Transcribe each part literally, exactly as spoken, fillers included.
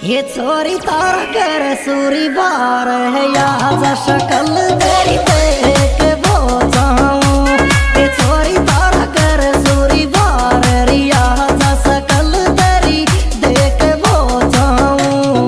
ये छोरी तारा कर सूरी बार है या जा शकल तेरी देख वो जाऊं। ये छोरी तारा कर सूरी बार रिया जा शकल तेरी देख वो जाऊं।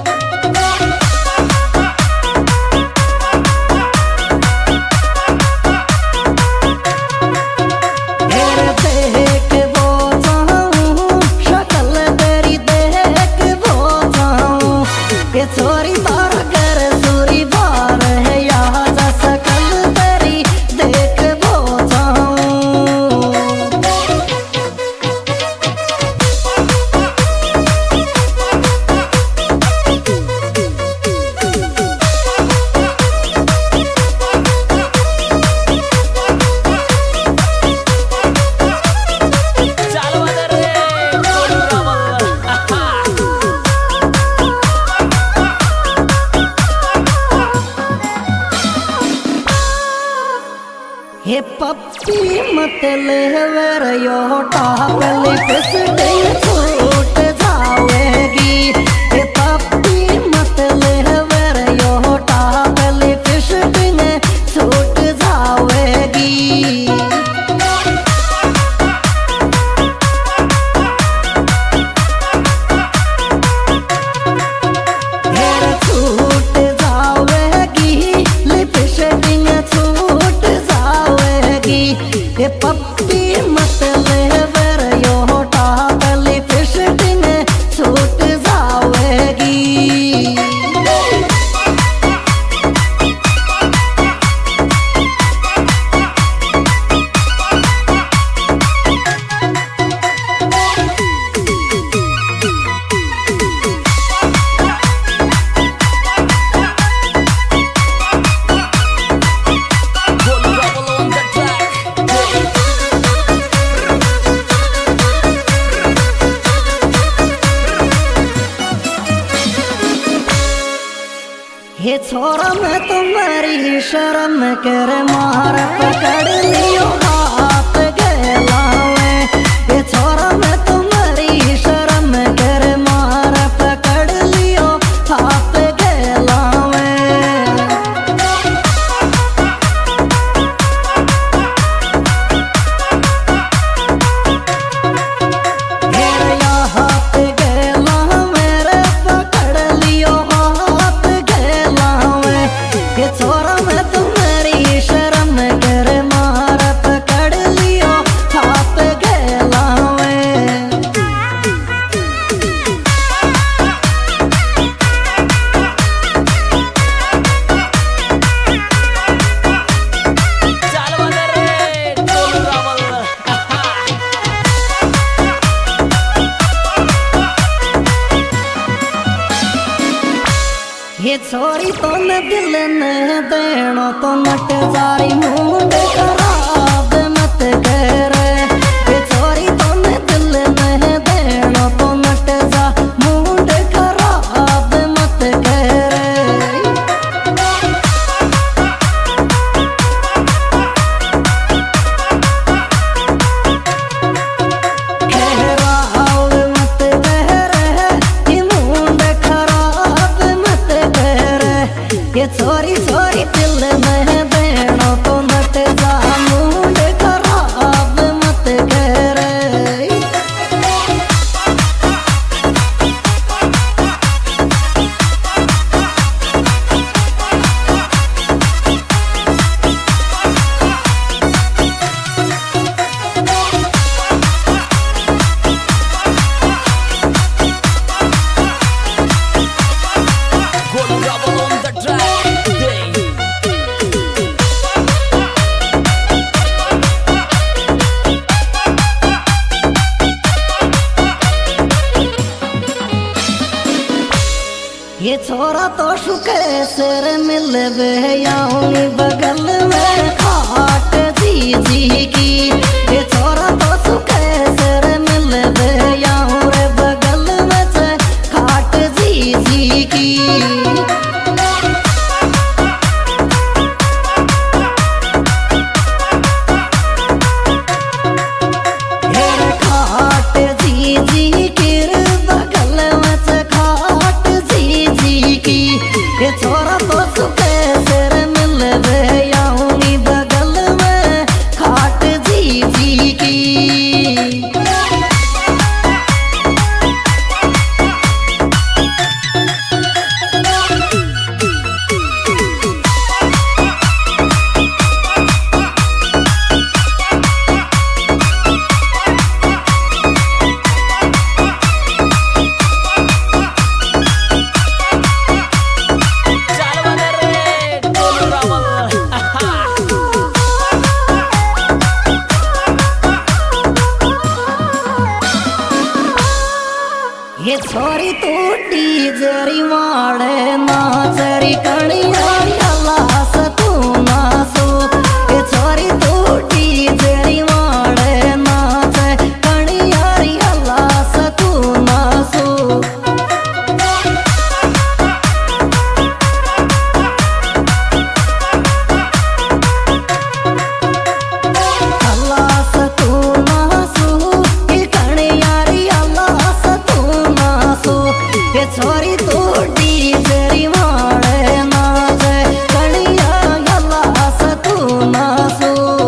तेरे देख वो जाऊं शकल तेरी देख वो जाऊं। ये छोरी तारा कर सूरी बार है यहाँ जा सकल तेरी देख वो जाऊं। हे पप्पी मत ले वर यो टापली फिसटिंग छूट जावेगी। हे पप्पी मत ले वर यो टापली फिसटिंग छूट जावेगी। ये पप्पी मत ले वर यो टापली फिसटिंग छूट जावेगी। ये छोरा मैं तुम्हारी शर्म कर मार पकड़ लियो हाथ गलावे। ये छोरा मैं तुम्हारी शर्म कर मार पकड़ लियो हाथ गलावे। मेरा हाथ गलावे रे पकड़ लियो हाथ गलावे। ये छोरा मैं तुम्हारी शर्म कर मार पकड़ लियो हाथ गलावे। ये छोरी तो न दिल न देनो तो नट जारी मूड खराब मत कर। ये छोरी तो न दिल न देनो तो नट जा मूड खराब मत कर। खराब मत कर ये मूड खराब मत कर। ये छोरी छोरी दिल में देनो तो नट जा मूड खराब मत कर। ये छोरा तो शुके सिर मिल बेयाऊनी बगल में खाट जी जी की। ये छोरा तो शुके सिर मिल बेयाऊं रे बगल में से खाट जी जी की। खाट जी जी की बगल में से खाट डीजेरी माड़े नाचरी कणियारी अल्लाह सतू नासो ए छोरी तू डीजेरी माड़े नाचे कणियारी अल्लाह सतू नासो अल्लाह सतू नासो ए कणियारी अल्लाह सतू नासो ए छोरी तू डीजेरी माड़े नाचे कणियारी अल्लाह सतू नासो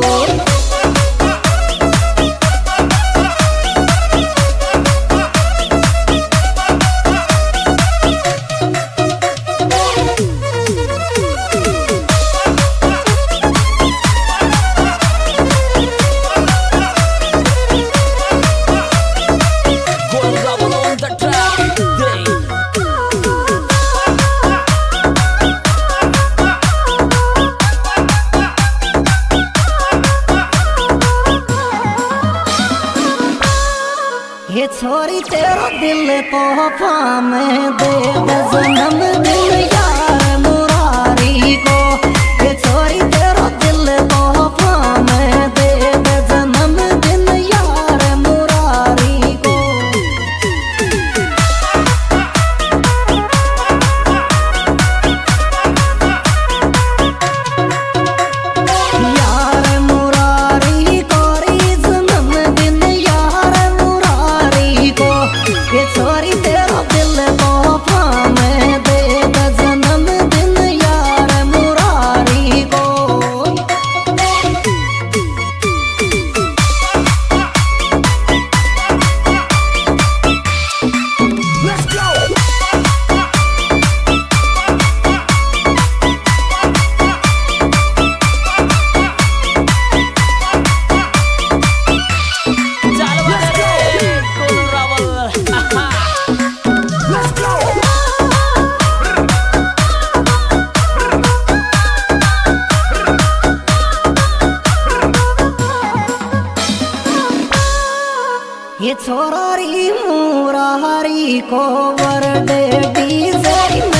ये छोरी तेरा दिल तोहफा में दे दे जन्म दिन यार मुरारी को ये छोरी तेरा दिल तोहफा में दे दे जन्म दिन यार मुरारी को यार मुरारी को री जन्म दिन यार मुरारी को ये छोरी तेरा दिल तोहफा में दे दे जन्म दिन यार मुरारी को Let's go! Let's go! ये छोरा री मुरारी को वरडे डीजेरी